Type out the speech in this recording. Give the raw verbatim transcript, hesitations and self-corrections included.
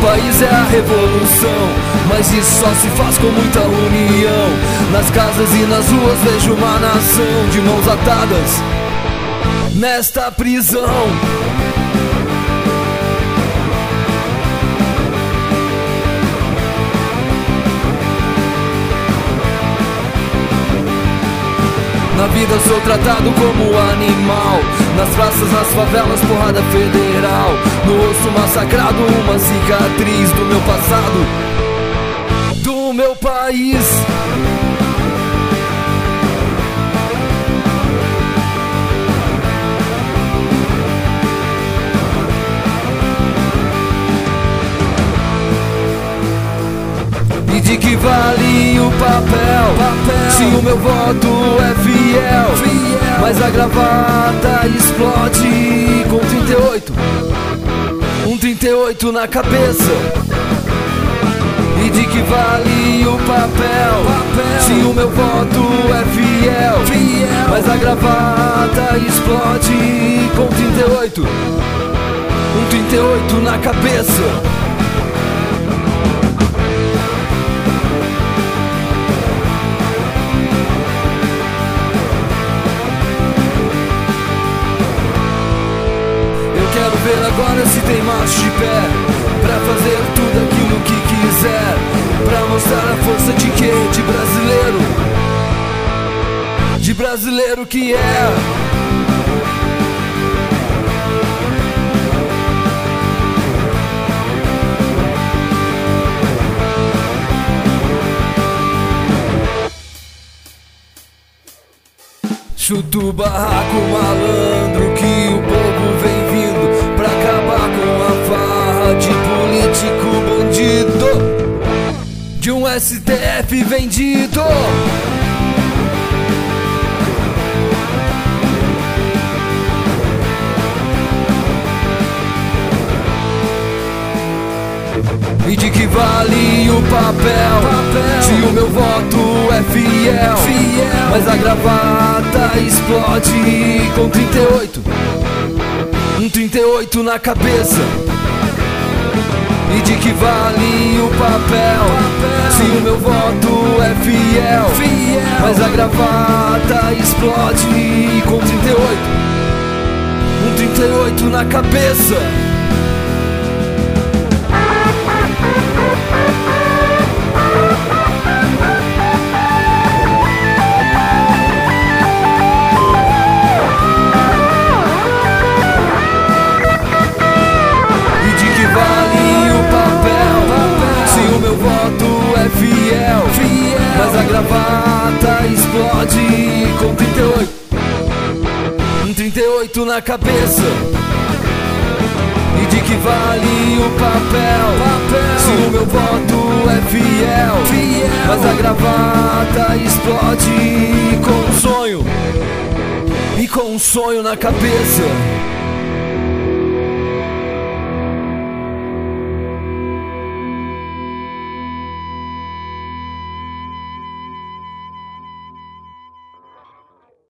país é a revolução, mas isso só se faz com muita união. Nas casas e nas ruas vejo uma nação de mãos atadas nesta prisão. Na vida sou tratado como animal, nas praças, nas favelas, porrada federal. No rosto massacrado, uma cicatriz do meu passado, do meu país. E de que vale o papel, papel se o meu voto é fiel, fiel. Mas a gravata explode com trinta e oito, um trinta e oito na cabeça. E de que vale o papel, papel se o meu voto é fiel, fiel. Mas a gravata explode com trinta e oito, um trinta e oito na cabeça. Quero ver agora se tem macho de pé pra fazer tudo aquilo que quiser, pra mostrar a força de quê? De brasileiro, de brasileiro que é. Chuta o barraco, malandro, que o povo vem vindo pra acabar com a farra de político bandido, de um S T F vendido. E de que vale o papel, papel se o meu voto é fiel, fiel. Mas a gravata explode com trinta e oito, um trinta e oito na cabeça. E de que vale o papel, papel se o meu voto é fiel, fiel. Mas a gravata explode com trinta e oito, um trinta e oito na cabeça. Fiel, fiel. Mas a gravata explode com trinta e oito, um trinta e oito na cabeça. E de que vale o papel, papel se o meu voto é fiel, fiel. Mas a gravata explode com um sonho, e com um sonho na cabeça.